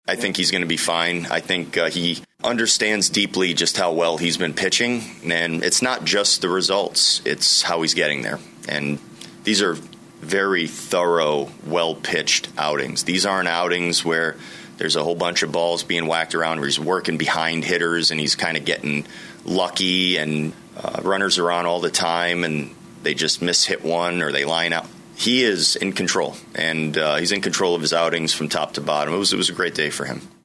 I think he's going to be fine. I think he understands deeply just how well he's been pitching, and it's not just the results, it's how he's getting there. And these are very thorough, well-pitched outings. These aren't outings where there's a whole bunch of balls being whacked around where he's working behind hitters and he's kind of getting lucky and runners are on all the time and they just miss-hit one or they line out. He is in control, and he's in control of his outings from top to bottom. It was a great day for him.